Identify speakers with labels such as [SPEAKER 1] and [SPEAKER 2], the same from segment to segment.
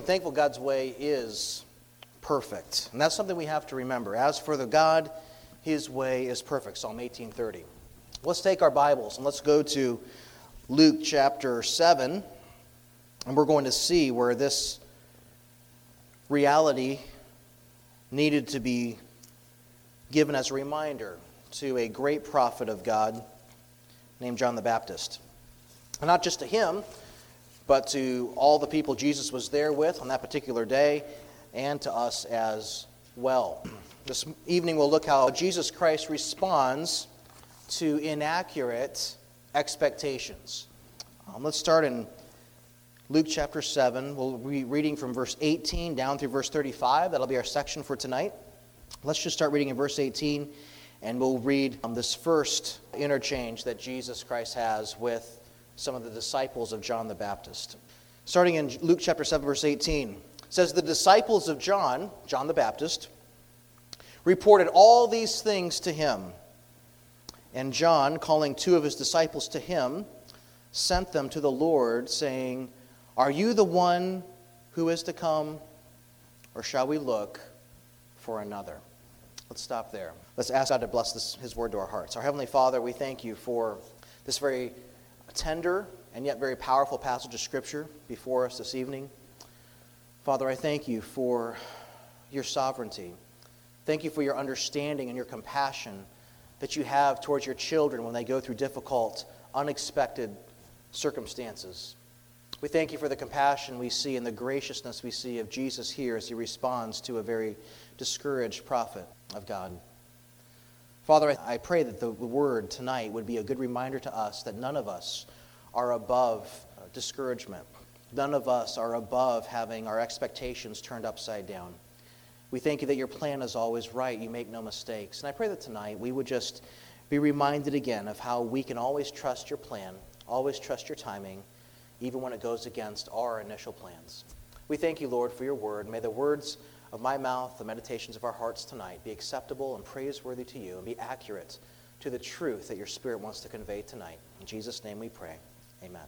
[SPEAKER 1] thankful God's way is perfect. And that's something we have to remember. As for the God, his way is perfect. Psalm 18:30. Let's take our Bibles and let's go to Luke chapter 7. And we're going to see where this reality needed to be given as a reminder to a great prophet of God named John the Baptist. And not just to him, but to all the people Jesus was there with on that particular day, and to us as well. This evening we'll look how Jesus Christ responds to inaccurate expectations. Let's start in Luke chapter 7. We'll be reading from verse 18 down through verse 35. That'll be our section for tonight. Let's just start reading in verse 18, and we'll read this first interchange that Jesus Christ has with some of the disciples of John the Baptist. Starting in Luke chapter 7, verse 18, it says, "The disciples of John the Baptist, reported all these things to him. And John, calling two of his disciples to him, sent them to the Lord, saying, 'Are you the one who is to come, or shall we look for another?'" Let's stop there. Let's ask God to bless his word to our hearts. Our Heavenly Father, we thank you for this very tender and yet very powerful passage of Scripture before us this evening. Father, I thank you for your sovereignty. Thank you for your understanding and your compassion that you have towards your children when they go through difficult, unexpected circumstances. We thank you for the compassion we see and the graciousness we see of Jesus here as he responds to a very discouraged prophet of God. Father, I pray that the word tonight would be a good reminder to us that none of us are above discouragement. None of us are above having our expectations turned upside down. We thank you that your plan is always right. You make no mistakes. And I pray that tonight we would just be reminded again of how we can always trust your plan, always trust your timing, even when it goes against our initial plans. We thank you, Lord, for your word. May the words of my mouth, the meditations of our hearts tonight be acceptable and praiseworthy to you and be accurate to the truth that your Spirit wants to convey tonight. In Jesus' name we pray. Amen.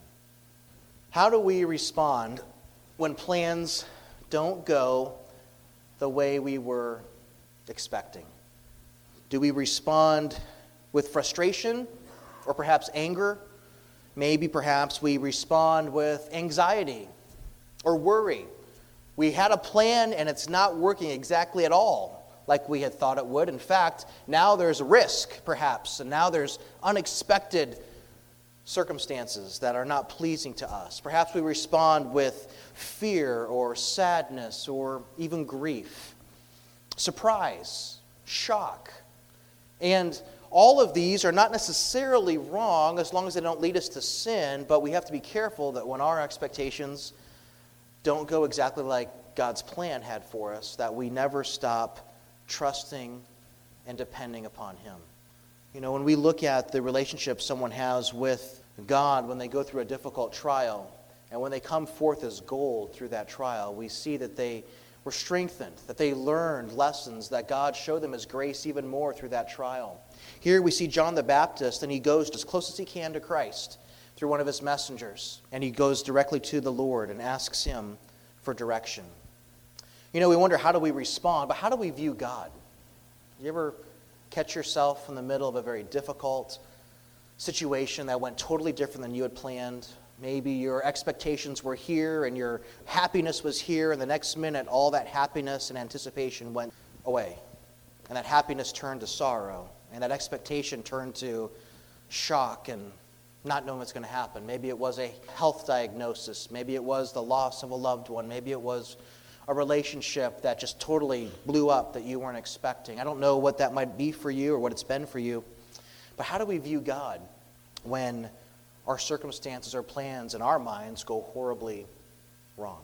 [SPEAKER 1] How do we respond when plans don't go the way we were expecting? Do we respond with frustration or perhaps anger? Maybe perhaps we respond with anxiety or worry. We had a plan and it's not working exactly at all like we had thought it would. In fact, now there's a risk perhaps, and now there's unexpected circumstances that are not pleasing to us. Perhaps we respond with fear or sadness or even grief, surprise, shock. And all of these are not necessarily wrong as long as they don't lead us to sin, but we have to be careful that when our expectations don't go exactly like God's plan had for us, that we never stop trusting and depending upon him. You know, when we look at the relationship someone has with God when they go through a difficult trial, and when they come forth as gold through that trial, we see that they were strengthened, that they learned lessons, that God showed them his grace even more through that trial. Here we see John the Baptist, and he goes as close as he can to Christ through one of his messengers, and he goes directly to the Lord and asks him for direction. You know, we wonder, how do we respond, but how do we view God? You ever catch yourself in the middle of a very difficult situation that went totally different than you had planned? Maybe your expectations were here and your happiness was here, and the next minute all that happiness and anticipation went away. And that happiness turned to sorrow, and that expectation turned to shock and not knowing what's going to happen. Maybe it was a health diagnosis. Maybe it was the loss of a loved one. Maybe it was a relationship that just totally blew up that you weren't expecting. I don't know what that might be for you or what it's been for you, but how do we view God when our circumstances or plans in our minds go horribly wrong?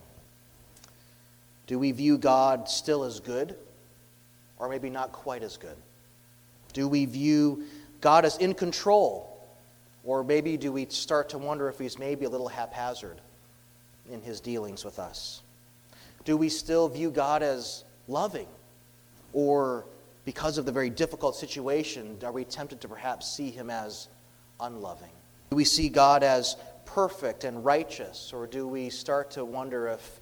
[SPEAKER 1] Do we view God still as good, or maybe not quite as good? Do we view God as in control, or maybe do we start to wonder if he's maybe a little haphazard in his dealings with us? Do we still view God as loving, or because of the very difficult situation, are we tempted to perhaps see him as unloving? Do we see God as perfect and righteous, or do we start to wonder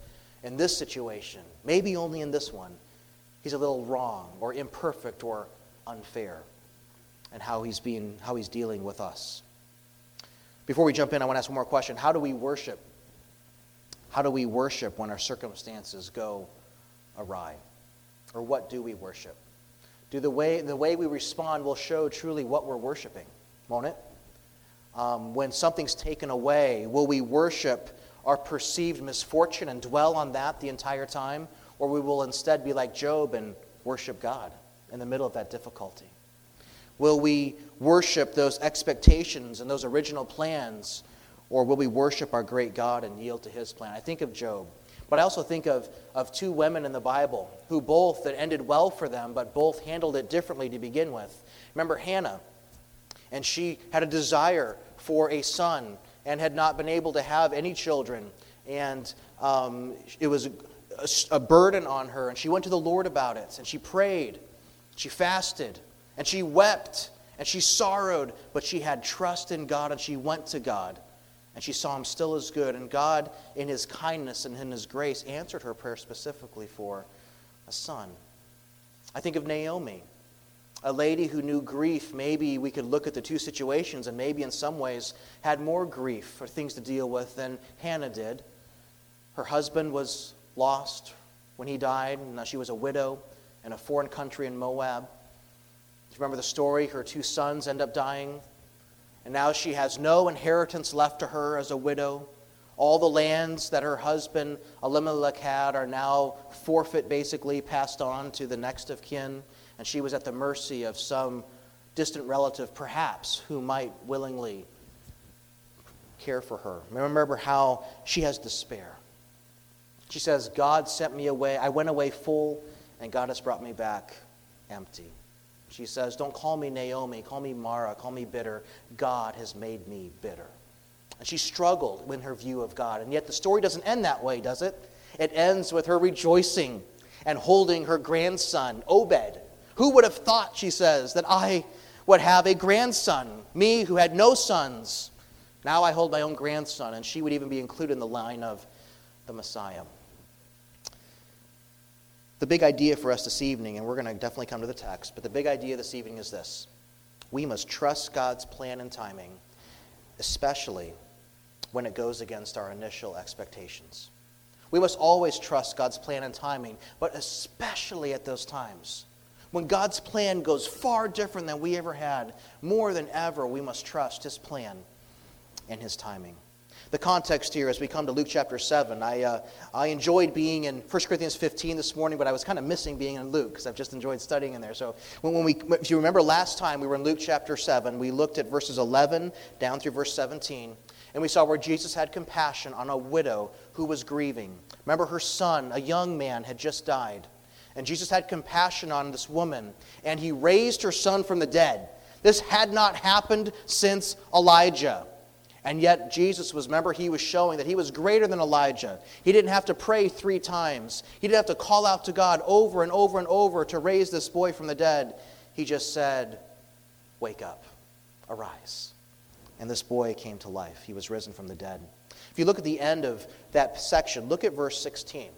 [SPEAKER 1] in this situation, maybe only in this one, he's a little wrong or imperfect or unfair, and how he's dealing with us. Before we jump in, I want to ask one more question. How do we worship? How do we worship when our circumstances go awry? Or what do we worship? The way we respond will show truly what we're worshiping, won't it? When something's taken away, will we worship our perceived misfortune and dwell on that the entire time? Or we will instead be like Job and worship God in the middle of that difficulty? Will we worship those expectations and those original plans, or will we worship our great God and yield to his plan? I think of Job, but I also think of two women in the Bible who both, that ended well for them, but both handled it differently to begin with. Remember Hannah, and she had a desire for a son and had not been able to have any children, and it was a burden on her, and she went to the Lord about it, and she prayed, she fasted, and she wept, and she sorrowed, but she had trust in God, and she went to God, and she saw him still as good. And God, in his kindness and in his grace, answered her prayer specifically for a son. I think of Naomi, a lady who knew grief. Maybe we could look at the two situations and maybe in some ways had more grief or things to deal with than Hannah did. Her husband was lost when he died, and now she was a widow in a foreign country in Moab. Do you remember the story? Her two sons end up dying, and now she has no inheritance left to her as a widow. All the lands that her husband Elimelech had are now forfeit, basically passed on to the next of kin, and she was at the mercy of some distant relative, perhaps, who might willingly care for her. Remember how she has despair. She says, God sent me away. I went away full, and God has brought me back empty. She says, don't call me Naomi, call me Mara, call me bitter. God has made me bitter. And she struggled in her view of God. And yet the story doesn't end that way, does it? It ends with her rejoicing and holding her grandson, Obed. Who would have thought, she says, that I would have a grandson, me who had no sons. Now I hold my own grandson, and she would even be included in the line of the Messiah. The big idea for us this evening, and we're going to definitely come to the text, but the big idea this evening is this. We must trust God's plan and timing, especially when it goes against our initial expectations. We must always trust God's plan and timing, but especially at those times. When God's plan goes far different than we ever had, more than ever, we must trust his plan and his timing. The context here, as we come to Luke chapter 7, I enjoyed being in 1 Corinthians 15 this morning, but I was kind of missing being in Luke because I've just enjoyed studying in there. So if you remember last time we were in Luke chapter 7, we looked at verses 11 down through verse 17, and we saw where Jesus had compassion on a widow who was grieving. Remember, her son, a young man, had just died, and Jesus had compassion on this woman, and he raised her son from the dead. This had not happened since Elijah. And yet Jesus was, remember, he was showing that he was greater than Elijah. He didn't have to pray 3 times. He didn't have to call out to God over and over and over to raise this boy from the dead. He just said, wake up, arise. And this boy came to life. He was risen from the dead. If you look at the end of that section, look at verse 16.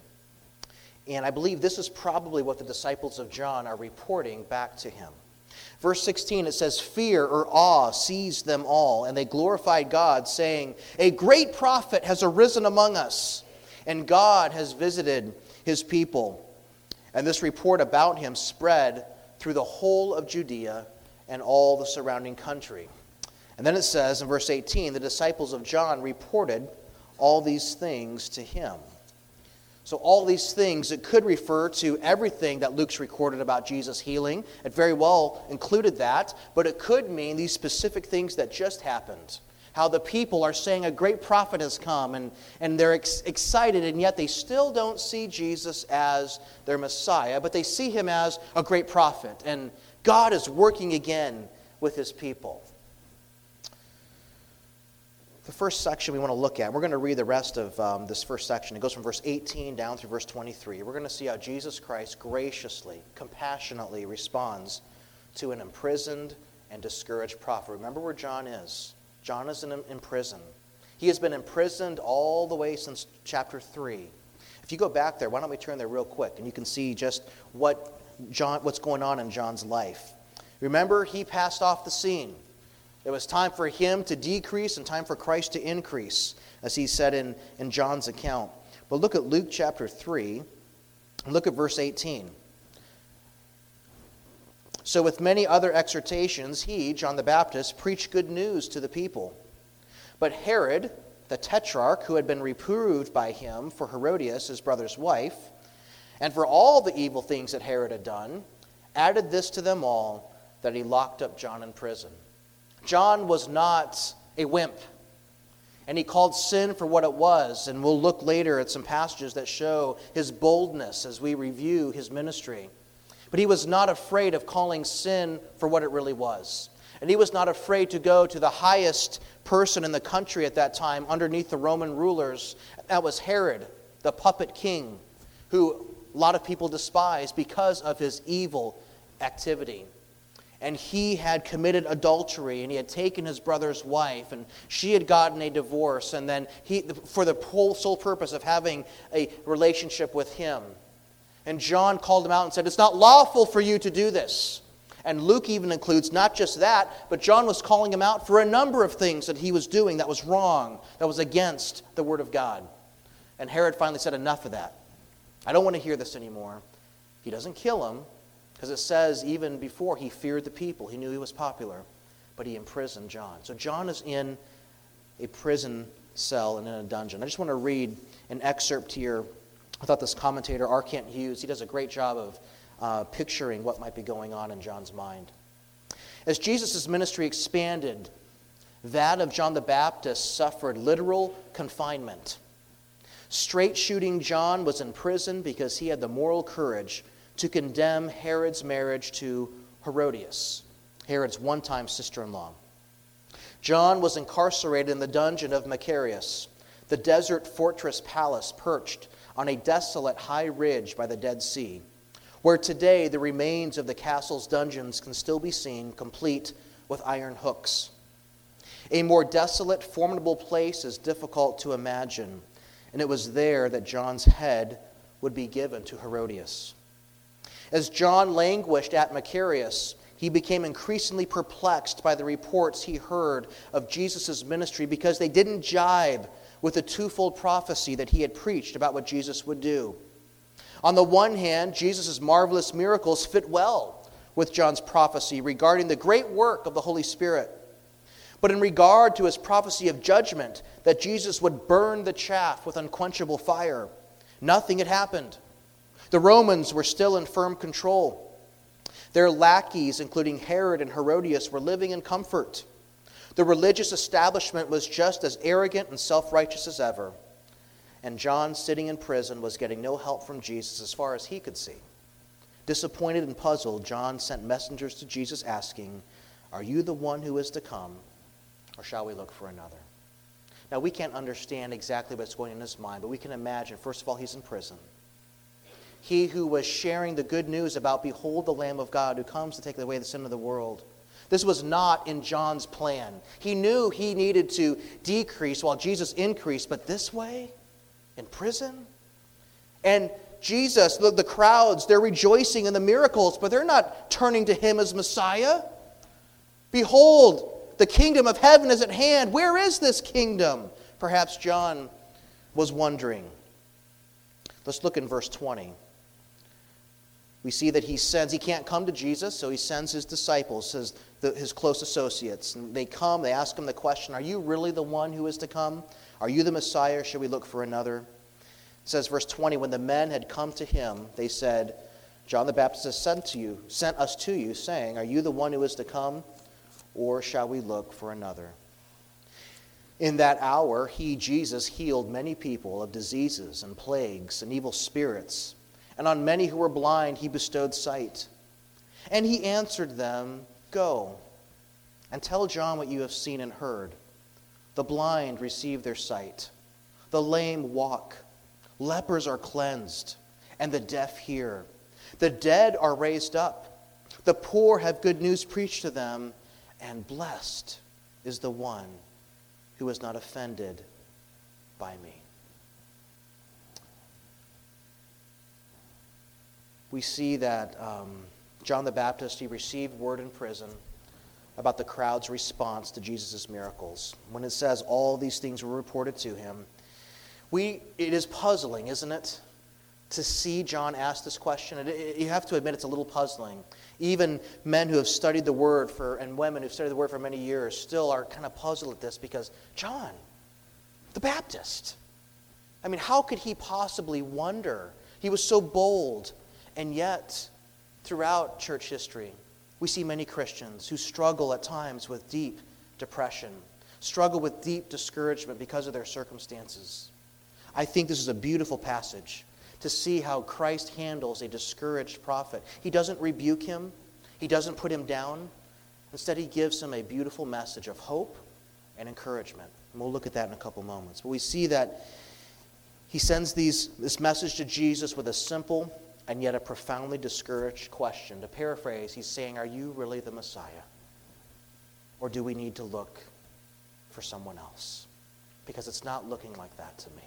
[SPEAKER 1] And I believe this is probably what the disciples of John are reporting back to him. Verse 16, it says, fear or awe seized them all, and they glorified God, saying, a great prophet has arisen among us, and God has visited his people. And this report about him spread through the whole of Judea and all the surrounding country. And then it says in verse 18, the disciples of John reported all these things to him. So all these things, it could refer to everything that Luke's recorded about Jesus healing. It very well included that, but it could mean these specific things that just happened. How the people are saying a great prophet has come, and they're excited, and yet they still don't see Jesus as their Messiah, but they see him as a great prophet. And God is working again with his people. The first section we want to look at, we're going to read the rest of this first section. It goes from verse 18 down through verse 23. We're going to see how Jesus Christ graciously, compassionately responds to an imprisoned and discouraged prophet. Remember where John is. John is in prison. He has been imprisoned all the way since chapter 3. If If you go back there, why don't we turn there real quick, and you can see just what's going on in John's life. Remember, he passed off the scene. It was time for him to decrease and time for Christ to increase, as he said in John's account. But look at Luke chapter 3, and look at verse 18. So with many other exhortations, he, John the Baptist, preached good news to the people. But Herod, the tetrarch, who had been reproved by him for Herodias, his brother's wife, and for all the evil things that Herod had done, added this to them all, that he locked up John in prison. John was not a wimp, and he called sin for what it was, and we'll look later at some passages that show his boldness as we review his ministry. But he was not afraid of calling sin for what it really was. And he was not afraid to go to the highest person in the country at that time, underneath the Roman rulers. That was Herod, the puppet king, who a lot of people despise because of his evil activity. And he had committed adultery, and he had taken his brother's wife, and she had gotten a divorce, and then for the sole purpose of having a relationship with him. And John called him out and said, "It's not lawful for you to do this." And Luke even includes not just that, but John was calling him out for a number of things that he was doing that was wrong, that was against the Word of God. And Herod finally said, "Enough of that. I don't want to hear this anymore." He doesn't kill him, because it says even before he feared the people. He knew he was popular, but he imprisoned John. So John is in a prison cell and in a dungeon. I just want to read an excerpt here. I thought this commentator, R. Kent Hughes, he does a great job of picturing what might be going on in John's mind. As Jesus' ministry expanded, that of John the Baptist suffered literal confinement. Straight-shooting John was in prison because he had the moral courage to condemn Herod's marriage to Herodias, Herod's one-time sister-in-law. John was incarcerated in the dungeon of Macarius, the desert fortress palace perched on a desolate high ridge by the Dead Sea, where today the remains of the castle's dungeons can still be seen, complete with iron hooks. A more desolate, formidable place is difficult to imagine, and it was there that John's head would be given to Herodias. As John languished at Macarius, he became increasingly perplexed by the reports he heard of Jesus' ministry because they didn't jibe with the twofold prophecy that he had preached about what Jesus would do. On the one hand, Jesus' marvelous miracles fit well with John's prophecy regarding the great work of the Holy Spirit. But in regard to his prophecy of judgment, that Jesus would burn the chaff with unquenchable fire, nothing had happened. The Romans were still in firm control. Their lackeys, including Herod and Herodias, were living in comfort. The religious establishment was just as arrogant and self-righteous as ever. And John, sitting in prison, was getting no help from Jesus as far as he could see. Disappointed and puzzled, John sent messengers to Jesus asking, "Are you the one who is to come, or shall we look for another?" Now, we can't understand exactly what's going on in his mind, but we can imagine, first of all, he's in prison. He who was sharing the good news about, "Behold the Lamb of God who comes to take away the sin of the world." This was not in John's plan. He knew he needed to decrease while Jesus increased, but this way, in prison? And Jesus, the crowds, they're rejoicing in the miracles, but they're not turning to him as Messiah. "Behold, the kingdom of heaven is at hand. Where is this kingdom?" Perhaps John was wondering. Let's look in verse 20. We see that he can't come to Jesus, so he sends his disciples, his close associates. And they come, they ask him the question, "Are you really the one who is to come? Are you the Messiah, or should we look for another?" It says, verse 20, when the men had come to him, they said, "John the Baptist has sent us to you, saying, 'Are you the one who is to come, or shall we look for another?'" In that hour, he, Jesus, healed many people of diseases and plagues and evil spirits, and on many who were blind he bestowed sight. And he answered them, "Go, and tell John what you have seen and heard. The blind receive their sight, the lame walk, lepers are cleansed, and the deaf hear. The dead are raised up, the poor have good news preached to them, and blessed is the one who is not offended by me." we see that John the Baptist, he received word in prison about the crowd's response to Jesus' miracles. When it says all these things were reported to him, it is puzzling, isn't it, to see John ask this question? You have to admit it's a little puzzling. Even men who have studied the Word and women who have studied the Word for many years still are kind of puzzled at this because John, the Baptist, I mean, how could he possibly wonder? He was so bold, and yet, throughout church history, we see many Christians who struggle at times with deep depression, struggle with deep discouragement because of their circumstances. I think this is a beautiful passage to see how Christ handles a discouraged prophet. He doesn't rebuke him. He doesn't put him down. Instead, he gives him a beautiful message of hope and encouragement. And we'll look at that in a couple moments. But we see that he sends this message to Jesus with a simple and yet a profoundly discouraged question. To paraphrase, he's saying, are you really the Messiah? Or do we need to look for someone else? Because it's not looking like that to me.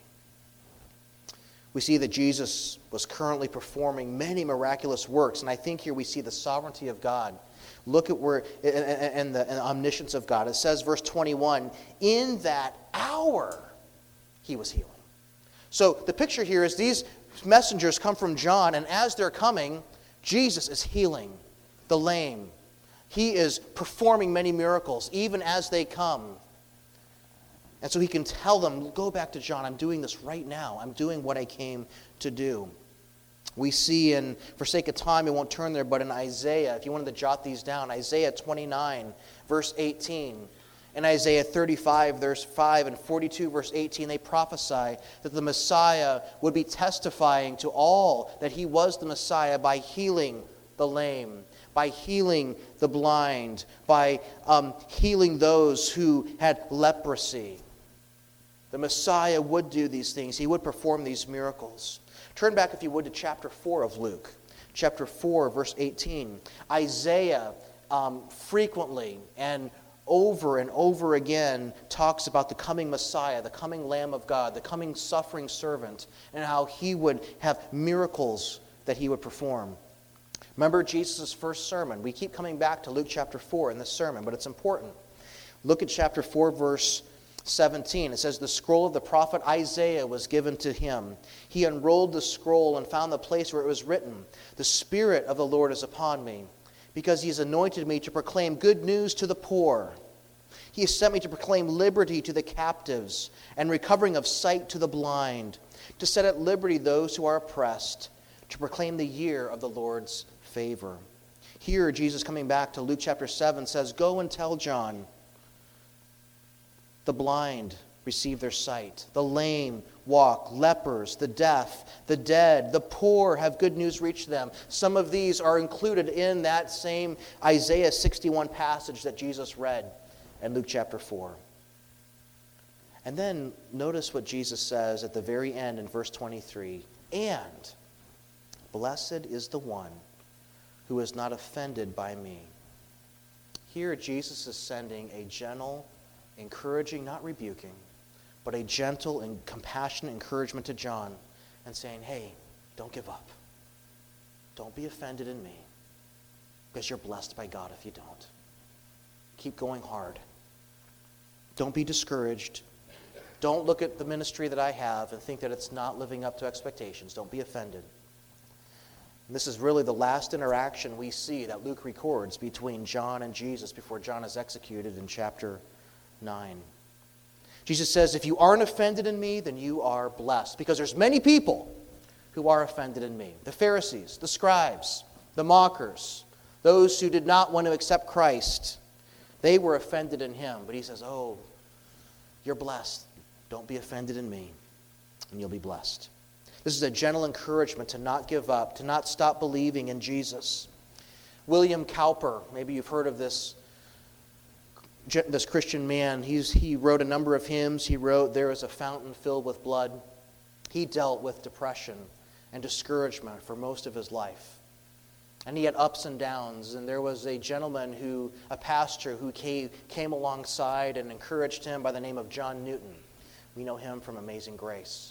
[SPEAKER 1] We see that Jesus was currently performing many miraculous works, and I think here we see the sovereignty of God. Look at where, and the omniscience of God. It says, verse 21, in that hour he was healing. So the picture here is these messengers come from John, and as they're coming, Jesus is healing the lame. He is performing many miracles, even as they come. And so he can tell them, go back to John, I'm doing this right now. I'm doing what I came to do. We see for sake of time, we won't turn there, but in Isaiah, if you wanted to jot these down, Isaiah 29, verse 18, and Isaiah 35, verse 5, and 42, verse 18, they prophesy that the Messiah would be testifying to all that he was the Messiah by healing the lame, by healing the blind, by healing those who had leprosy. The Messiah would do these things. He would perform these miracles. Turn back, if you would, to chapter 4 of Luke. Chapter 4, verse 18. Isaiah frequently and over again talks about the coming Messiah, the coming Lamb of God, the coming suffering servant, and how he would have miracles that he would perform. Remember Jesus' first sermon. We keep coming back to Luke chapter 4 in this sermon, but it's important. Look at chapter 4, verse 17. It says, the scroll of the prophet Isaiah was given to him. He unrolled the scroll and found the place where it was written, the Spirit of the Lord is upon me, because he has anointed me to proclaim good news to the poor. He has sent me to proclaim liberty to the captives and recovering of sight to the blind, to set at liberty those who are oppressed, to proclaim the year of the Lord's favor. Here, Jesus, coming back to Luke chapter 7, says, go and tell John, the blind receive their sight, the lame walk, lepers, the deaf, the dead, the poor have good news reach them. Some of these are included in that same Isaiah 61 passage that Jesus read in Luke chapter 4. And then notice what Jesus says at the very end in verse 23. And blessed is the one who is not offended by me. Here Jesus is sending a gentle, encouraging, not rebuking, but a gentle and compassionate encouragement to John and saying, hey, don't give up. Don't be offended in me, because you're blessed by God if you don't. Keep going hard. Don't be discouraged. Don't look at the ministry that I have and think that it's not living up to expectations. Don't be offended. And this is really the last interaction we see that Luke records between John and Jesus before John is executed in chapter 9. Jesus says, if you aren't offended in me, then you are blessed. Because there's many people who are offended in me. The Pharisees, the scribes, the mockers, those who did not want to accept Christ. They were offended in him. But he says, oh, you're blessed. Don't be offended in me, and you'll be blessed. This is a gentle encouragement to not give up, to not stop believing in Jesus. William Cowper, maybe you've heard of this Christian man. He wrote a number of hymns. He wrote, "There is a fountain filled with blood." He dealt with depression and discouragement for most of his life. And he had ups and downs. And there was a gentleman, a pastor, who came alongside and encouraged him by the name of John Newton. We know him from Amazing Grace.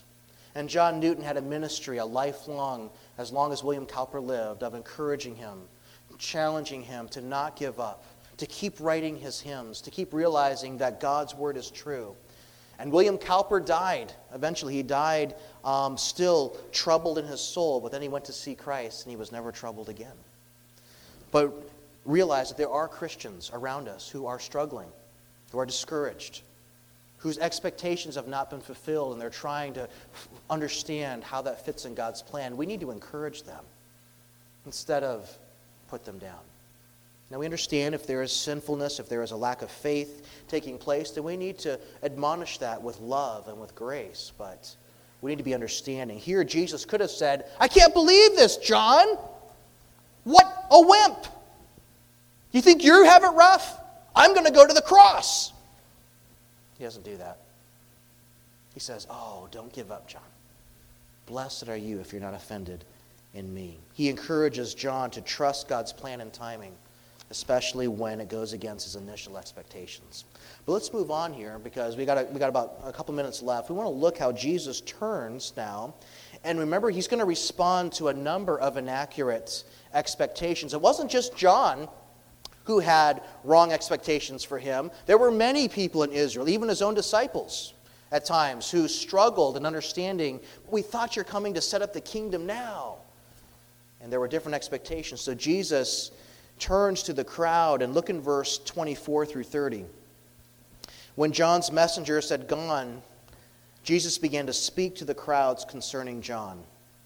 [SPEAKER 1] And John Newton had a ministry, a lifelong, as long as William Cowper lived, of encouraging him, challenging him to not give up, to keep writing his hymns, to keep realizing that God's word is true. And William Cowper died. Eventually he died still troubled in his soul, but then he went to see Christ and he was never troubled again. But realize that there are Christians around us who are struggling, who are discouraged, whose expectations have not been fulfilled, and they're trying to understand how that fits in God's plan. We need to encourage them instead of put them down. Now, we understand if there is sinfulness, if there is a lack of faith taking place, then we need to admonish that with love and with grace, but we need to be understanding. Here, Jesus could have said, I can't believe this, John. What a wimp. You think you have it rough? I'm going to go to the cross. He doesn't do that. He says, oh, don't give up, John. Blessed are you if you're not offended in me. He encourages John to trust God's plan and timing, especially when it goes against his initial expectations. But let's move on here because we got about a couple minutes left. We want to look how Jesus turns now. And remember, he's going to respond to a number of inaccurate expectations. It wasn't just John who had wrong expectations for him. There were many people in Israel, even his own disciples at times, who struggled in understanding, we thought you're coming to set up the kingdom now. And there were different expectations. So Jesus turns to the crowd, and look in verse 24 through 30. When John's messengers had gone, Jesus began to speak to the crowds concerning John.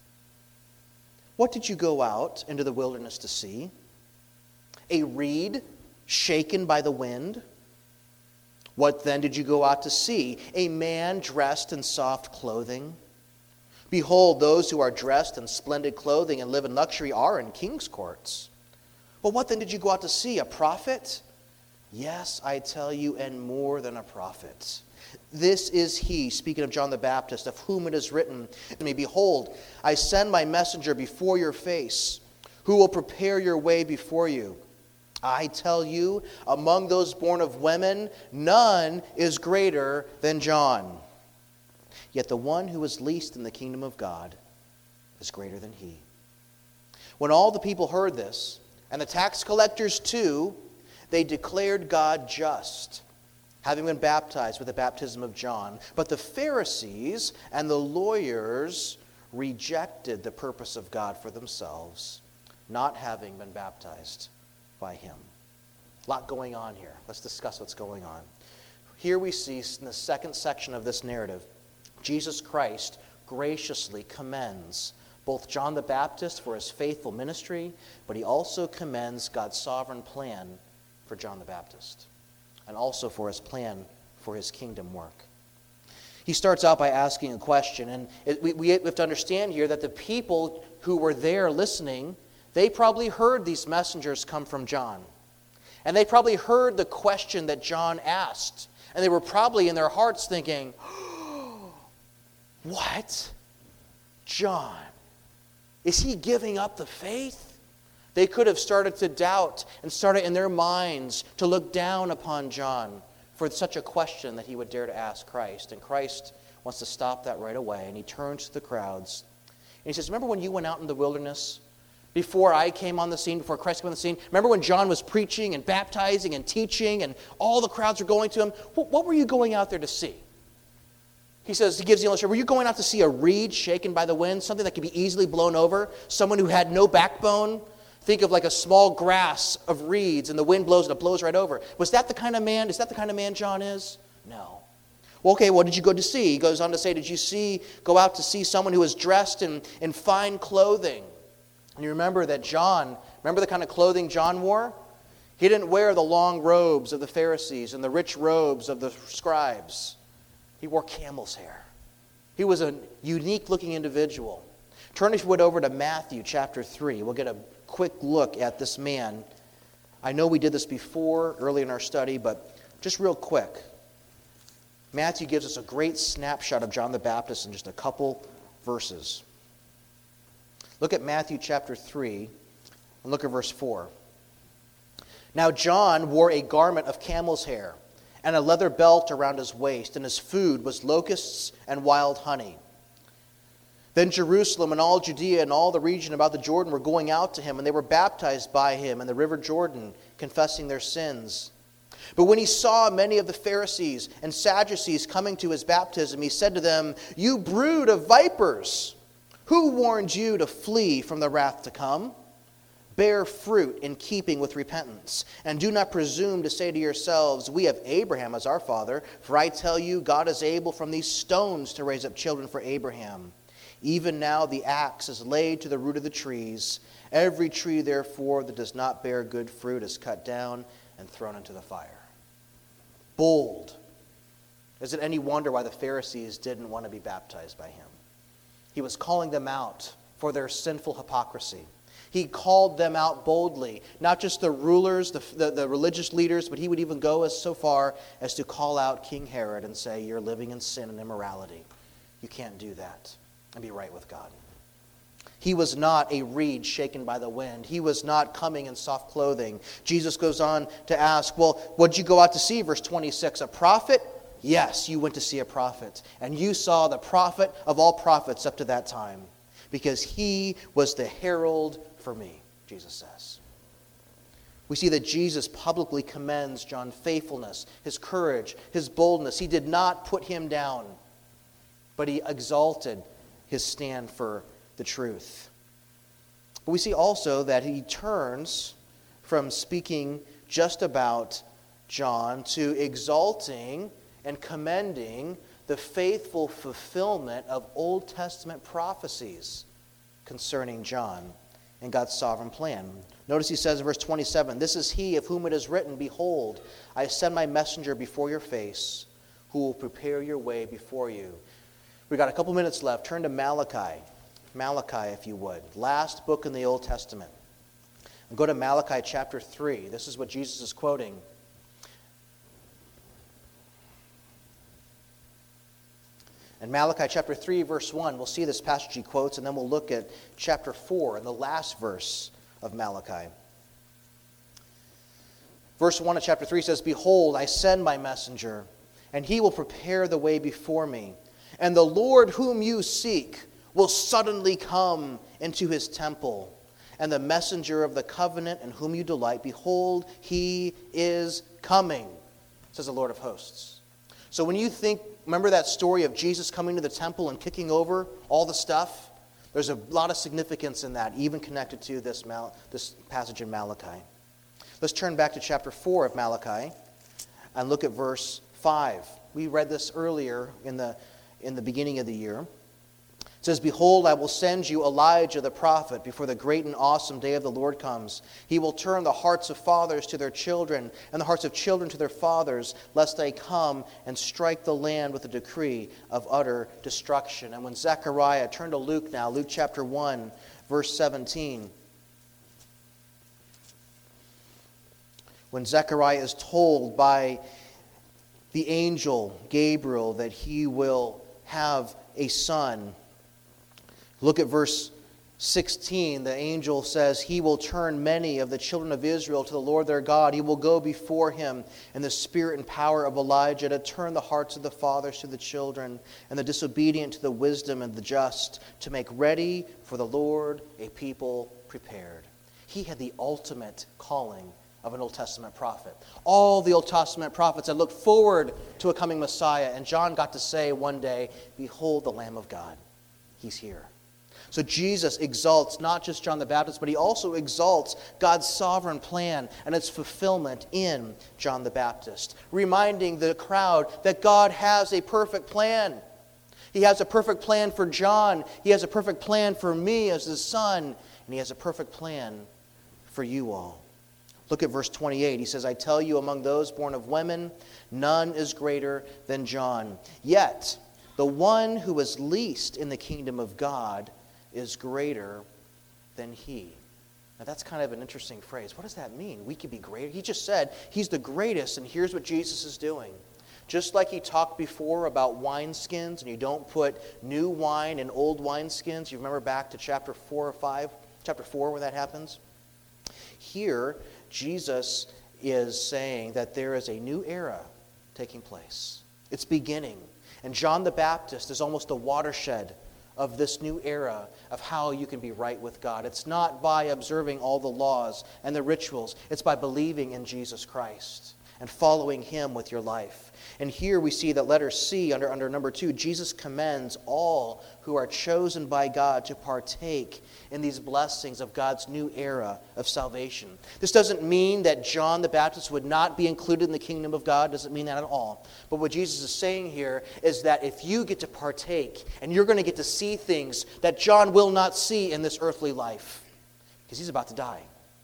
[SPEAKER 1] What did you go out into the wilderness to see? A reed shaken by the wind? What then did you go out to see? A man dressed in soft clothing? Behold, those who are dressed in splendid clothing and live in luxury are in king's courts. Well, what then did you go out to see? A prophet? Yes, I tell you, and more than a prophet. This is he, speaking of John the Baptist, of whom it is written, behold, I send my messenger before your face, who will prepare your way before you. I tell you, among those born of women, none is greater than John. Yet the one who is least in the kingdom of God is greater than he. When all the people heard this, and the tax collectors too, they declared God just, having been baptized with the baptism of John. But the Pharisees and the lawyers rejected the purpose of God for themselves, not having been baptized by him. A lot going on here. Let's discuss what's going on. Here we see in the second section of this narrative, Jesus Christ graciously commends both John the Baptist for his faithful ministry, but he also commends God's sovereign plan for John the Baptist, and also for his plan for his kingdom work. He starts out by asking a question, and we have to understand here that the people who were there listening, they probably heard these messengers come from John. And they probably heard the question that John asked. And they were probably in their hearts thinking, what? John? Is he giving up the faith? They could have started to doubt and started in their minds to look down upon John for such a question that he would dare to ask Christ. And Christ wants to stop that right away. And he turns to the crowds. And he says, remember when you went out in the wilderness? Before I came on the scene, before Christ came on the scene, remember when John was preaching and baptizing and teaching and all the crowds were going to him? What were you going out there to see? He says, he gives the illustration, were you going out to see a reed shaken by the wind, something that could be easily blown over, someone who had no backbone? Think of like a small grass of reeds and the wind blows and it blows right over. Was that the kind of man? Is that the kind of man John is? No. Well, okay, what did you go to see? He goes on to say, did you go out to see someone who was dressed in fine clothing? And you remember that remember the kind of clothing John wore? He didn't wear the long robes of the Pharisees and the rich robes of the scribes. He wore camel's hair. He was a unique-looking individual. Turn, if you would, over to Matthew chapter 3. We'll get a quick look at this man. I know we did this before, early in our study, but just real quick. Matthew gives us a great snapshot of John the Baptist in just a couple verses. Look at Matthew chapter 3 and look at verse 4. Now John wore a garment of camel's hair and a leather belt around his waist, and his food was locusts and wild honey. Then Jerusalem and all Judea and all the region about the Jordan were going out to him, and they were baptized by him in the river Jordan, confessing their sins. But when he saw many of the Pharisees and Sadducees coming to his baptism, he said to them, "You brood of vipers, who warned you to flee from the wrath to come? Bear fruit in keeping with repentance, and do not presume to say to yourselves, 'We have Abraham as our father,' for I tell you, God is able from these stones to raise up children for Abraham. Even now the axe is laid to the root of the trees. Every tree, therefore, that does not bear good fruit is cut down and thrown into the fire." Bold. Is it any wonder why the Pharisees didn't want to be baptized by him? He was calling them out for their sinful hypocrisy. He called them out boldly, not just the rulers, the religious leaders, but he would even go so far as to call out King Herod and say, "You're living in sin and immorality. You can't do that and be right with God." He was not a reed shaken by the wind. He was not coming in soft clothing. Jesus goes on to ask, "Well, what did you go out to see?" Verse 26, "A prophet? Yes, you went to see a prophet. And you saw the prophet of all prophets up to that time, because he was the herald for me," Jesus says. We see that Jesus publicly commends John's faithfulness, his courage, his boldness. He did not put him down, but he exalted his stand for the truth. But we see also that he turns from speaking just about John to exalting and commending the faithful fulfillment of Old Testament prophecies concerning John and God's sovereign plan. Notice he says in verse 27, "This is he of whom it is written, 'Behold, I send my messenger before your face, who will prepare your way before you.'" We've got a couple minutes left. Turn to Malachi. Malachi, if you would. Last book in the Old Testament. And go to Malachi chapter 3. This is what Jesus is quoting. In Malachi chapter 3, verse 1, we'll see this passage he quotes, and then we'll look at chapter 4 and the last verse of Malachi. Verse 1 of chapter 3 says, "Behold, I send my messenger, and he will prepare the way before me. And the Lord whom you seek will suddenly come into his temple. And the messenger of the covenant in whom you delight, behold, he is coming, says the Lord of hosts." So when you remember that story of Jesus coming to the temple and kicking over all the stuff? There's a lot of significance in that, even connected to this passage in Malachi. Let's turn back to chapter 4 of Malachi and look at verse 5. We read this earlier in the beginning of the year. It says, "Behold, I will send you Elijah the prophet before the great and awesome day of the Lord comes. He will turn the hearts of fathers to their children and the hearts of children to their fathers, lest they come and strike the land with a decree of utter destruction." And when Zechariah, turn to Luke now, Luke chapter 1, verse 17. When Zechariah is told by the angel Gabriel that he will have a son, look at verse 16. The angel says, "He will turn many of the children of Israel to the Lord their God. He will go before him in the spirit and power of Elijah to turn the hearts of the fathers to the children and the disobedient to the wisdom and the just, to make ready for the Lord a people prepared." He had the ultimate calling of an Old Testament prophet. All the Old Testament prophets had looked forward to a coming Messiah, and John got to say one day, "Behold the Lamb of God. He's here." So Jesus exalts not just John the Baptist, but he also exalts God's sovereign plan and its fulfillment in John the Baptist, reminding the crowd that God has a perfect plan. He has a perfect plan for John. He has a perfect plan for me as his son, and he has a perfect plan for you all. Look at verse 28. He says, "I tell you, among those born of women, none is greater than John. Yet the one who is least in the kingdom of God is greater than he." Now that's kind of an interesting phrase. What does that mean? We could be greater. He just said he's the greatest, and here's what Jesus is doing. Just like he talked before about wineskins, and you don't put new wine in old wineskins. You remember back to chapter 4 or 5? Chapter 4 where that happens? Here, Jesus is saying that there is a new era taking place. It's beginning. And John the Baptist is almost a watershed of this new era of how you can be right with God. It's not by observing all the laws and the rituals. It's by believing in Jesus Christ and following Him with your life. And here we see that letter C under number 2, Jesus commends all who are chosen by God to partake in these blessings of God's new era of salvation. This doesn't mean that John the Baptist would not be included in the kingdom of God. It doesn't mean that at all. But what Jesus is saying here is that if you get to partake, and you're going to get to see things that John will not see in this earthly life, because he's about to die.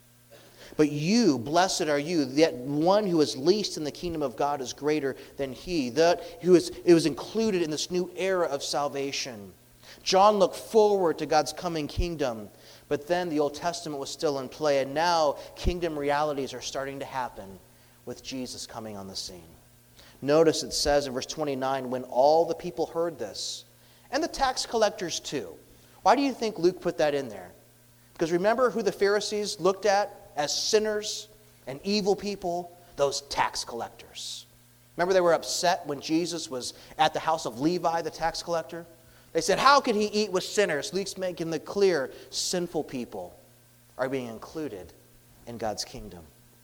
[SPEAKER 1] But you, blessed are you, that one who is least in the kingdom of God is greater than he. That who is, it was included in this new era of salvation. John looked forward to God's coming kingdom, but then the Old Testament was still in play, and now kingdom realities are starting to happen with Jesus coming on the scene. Notice it says in verse 29, when all the people heard this, and the tax collectors too. Why do you think Luke put that in there? Because remember who the Pharisees looked at as sinners and evil people? Those tax collectors. Remember they were upset when Jesus was at the house of Levi, the tax collector? They said, how could he eat with sinners? Luke's making it clear sinful people are being included in God's kingdom.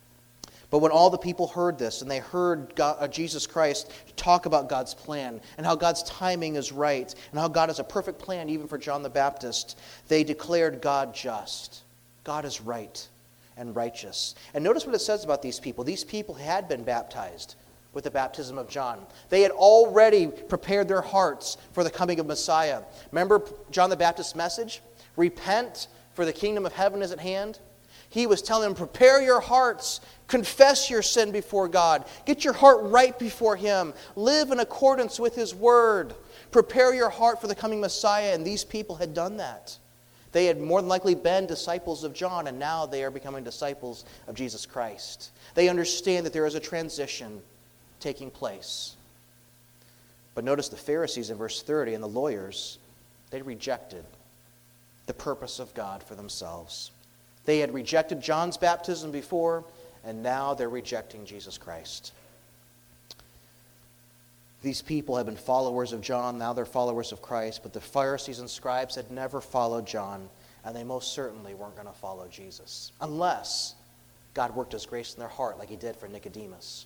[SPEAKER 1] But when all the people heard this, and they heard Jesus Christ talk about God's plan, and how God's timing is right, and how God has a perfect plan even for John the Baptist, they declared God just. God is right and righteous. And notice what it says about these people. These people had been baptized with the baptism of John. They had already prepared their hearts for the coming of Messiah. Remember John the Baptist's message? Repent, for the kingdom of heaven is at hand. He was telling them, prepare your hearts, confess your sin before God, get your heart right before Him, live in accordance with His word, prepare your heart for the coming Messiah. And these people had done that. They had more than likely been disciples of John, and now they are becoming disciples of Jesus Christ. They understand that there is a transition taking place. But notice the Pharisees in verse 30 and the lawyers, they rejected the purpose of God for themselves. They had rejected John's baptism before, and now they're rejecting Jesus Christ. These people have been followers of John, now they're followers of Christ, but the Pharisees and scribes had never followed John, and they most certainly weren't going to follow Jesus, unless God worked His grace in their heart like He did for Nicodemus.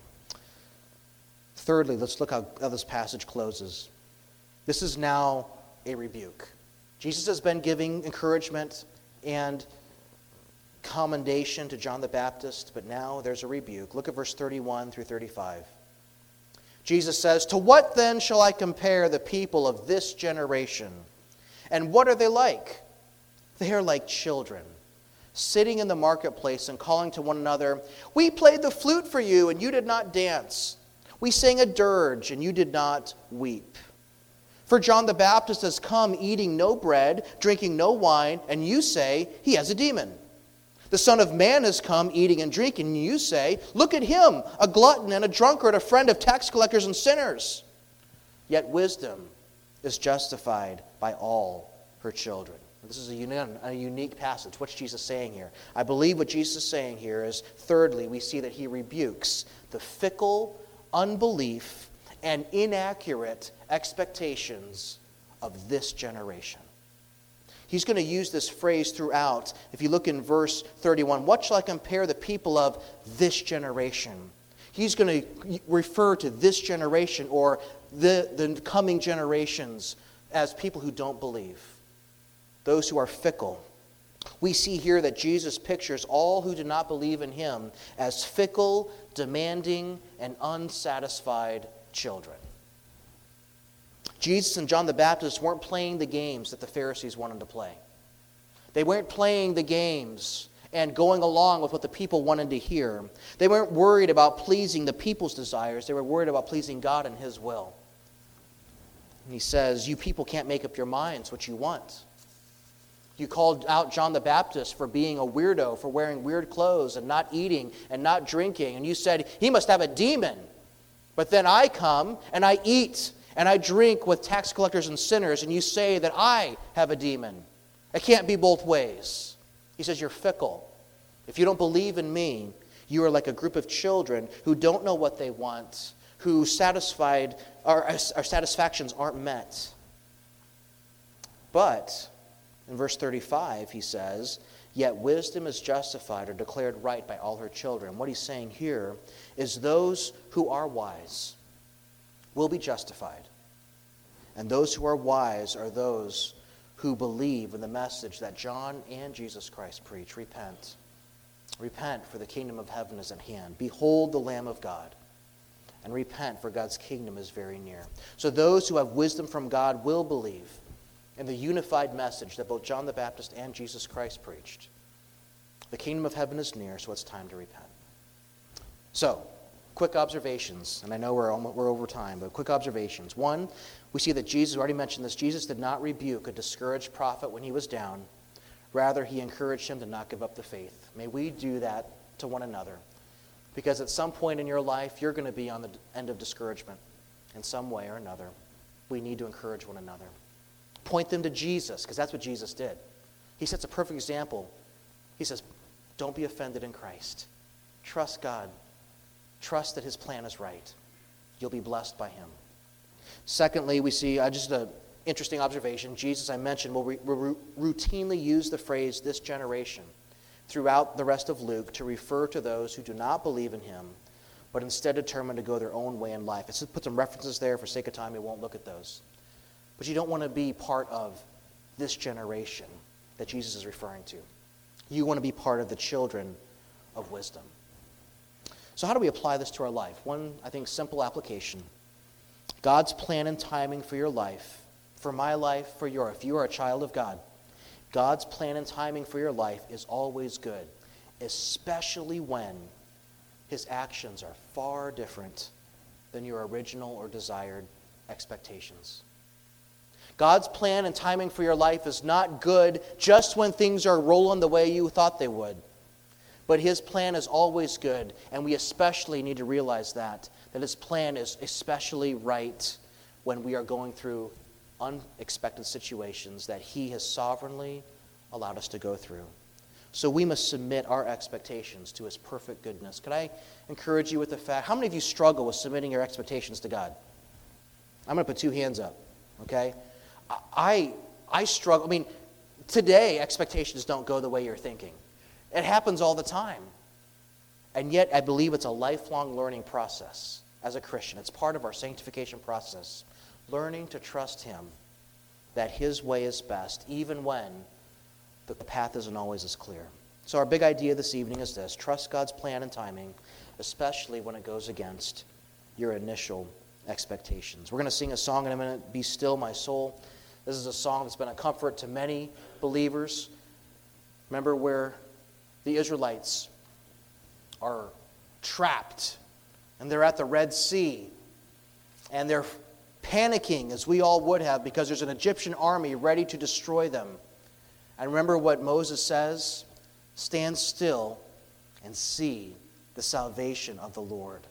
[SPEAKER 1] Thirdly, let's look how this passage closes. This is now a rebuke. Jesus has been giving encouragement and commendation to John the Baptist, but now there's a rebuke. Look at verse 31 through 35. Jesus says, to what then shall I compare the people of this generation? And what are they like? They are like children, sitting in the marketplace and calling to one another, we played the flute for you, and you did not dance. We sang a dirge, and you did not weep. For John the Baptist has come eating no bread, drinking no wine, and you say, he has a demon. The Son of Man has come eating and drinking, and you say, look at him, a glutton and a drunkard, a friend of tax collectors and sinners. Yet wisdom is justified by all her children. This is a unique passage. What's Jesus saying here? I believe what Jesus is saying here is, thirdly, we see that He rebukes the fickle unbelief and inaccurate expectations of this generation. He's going to use this phrase throughout. If you look in verse 31, what shall I compare the people of this generation? He's going to refer to this generation or the coming generations as people who don't believe, those who are fickle. We see here that Jesus pictures all who do not believe in Him as fickle, demanding, and unsatisfied children. Jesus and John the Baptist weren't playing the games that the Pharisees wanted to play. They weren't playing the games and going along with what the people wanted to hear. They weren't worried about pleasing the people's desires. They were worried about pleasing God and His will. And He says, you people can't make up your minds what you want. You called out John the Baptist for being a weirdo, for wearing weird clothes and not eating and not drinking. And you said, he must have a demon. But then I come and I eat and I drink with tax collectors and sinners, and you say that I have a demon. It can't be both ways. He says, you're fickle. If you don't believe in me, you are like a group of children who don't know what they want, whose satisfactions aren't met. But in verse 35, he says, yet wisdom is justified or declared right by all her children. What he's saying here is those who are wise will be justified. And those who are wise are those who believe in the message that John and Jesus Christ preach. Repent. Repent, for the kingdom of heaven is at hand. Behold the Lamb of God. And repent, for God's kingdom is very near. So those who have wisdom from God will believe in the unified message that both John the Baptist and Jesus Christ preached. The kingdom of heaven is near, so it's time to repent. So, quick observations, and I know we're over time, but quick observations. One, we see that Jesus, we already mentioned this, Jesus did not rebuke a discouraged prophet when he was down. Rather, he encouraged him to not give up the faith. May we do that to one another. Because at some point in your life, you're going to be on the end of discouragement in some way or another. We need to encourage one another. Point them to Jesus, because that's what Jesus did. He sets a perfect example. He says, don't be offended in Christ. Trust God. Trust that his plan is right. You'll be blessed by him. Secondly, we see just an interesting observation. Jesus, I mentioned, will routinely use the phrase this generation throughout the rest of Luke to refer to those who do not believe in him, but instead determined to go their own way in life. Let's put some references there. For sake of time, we won't look at those. But you don't want to be part of this generation that Jesus is referring to. You want to be part of the children of wisdom. So how do we apply this to our life? One, I think, simple application. God's plan and timing for your life, for my life, for your, if you are a child of God, God's plan and timing for your life is always good, especially when his actions are far different than your original or desired expectations. God's plan and timing for your life is not good just when things are rolling the way you thought they would. But his plan is always good, and we especially need to realize that his plan is especially right when we are going through unexpected situations that he has sovereignly allowed us to go through. So we must submit our expectations to his perfect goodness. Could I encourage you with the fact, how many of you struggle with submitting your expectations to God? I'm going to put 2 hands up, okay? I struggle. I mean, today expectations don't go the way you're thinking. It happens all the time. And yet I believe it's a lifelong learning process as a Christian. It's part of our sanctification process. Learning to trust him that his way is best, even when the path isn't always as clear. So our big idea this evening is this: trust God's plan and timing, especially when it goes against your initial expectations. We're going to sing a song in a minute, Be Still, My Soul. This is a song that's been a comfort to many believers. Remember where the Israelites are trapped, and they're at the Red Sea, and they're panicking, as we all would have, because there's an Egyptian army ready to destroy them. And remember what Moses says? Stand still and see the salvation of the Lord.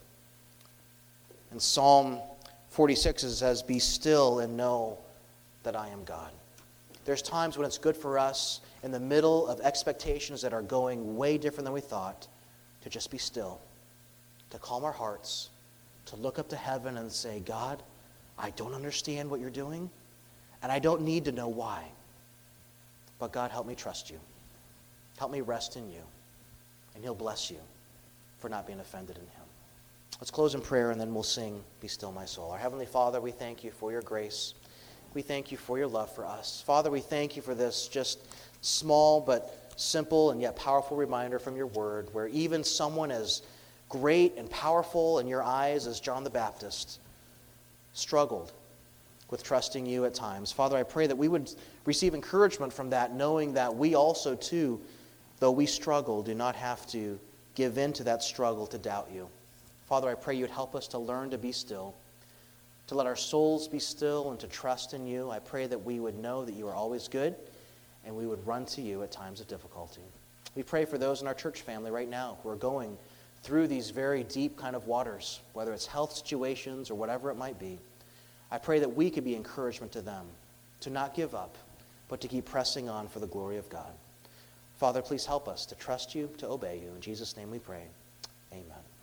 [SPEAKER 1] In Psalm 46 it says, be still and know that I am God. There's times when it's good for us, in the middle of expectations that are going way different than we thought, to just be still, to calm our hearts, to look up to heaven and say, God, I don't understand what you're doing, and I don't need to know why. But God, help me trust you. Help me rest in you, and he'll bless you for not being offended in him. Let's close in prayer, and then we'll sing, Be Still, My Soul. Our Heavenly Father, we thank you for your grace. We thank you for your love for us. Father, we thank you for this just small but simple and yet powerful reminder from your word, where even someone as great and powerful in your eyes as John the Baptist struggled with trusting you at times. Father, I pray that we would receive encouragement from that, knowing that we also too, though we struggle, do not have to give in to that struggle to doubt you. Father, I pray you would help us to learn to be still, to let our souls be still and to trust in you. I pray that we would know that you are always good, and we would run to you at times of difficulty. We pray for those in our church family right now who are going through these very deep kind of waters, whether it's health situations or whatever it might be. I pray that we could be encouragement to them, to not give up, but to keep pressing on for the glory of God. Father, please help us to trust you, to obey you. In Jesus' name we pray. Amen.